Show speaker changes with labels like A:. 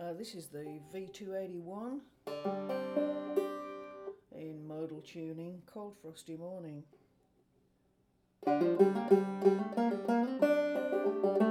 A: This is the V281 in modal tuning, Cold Frosty Morning.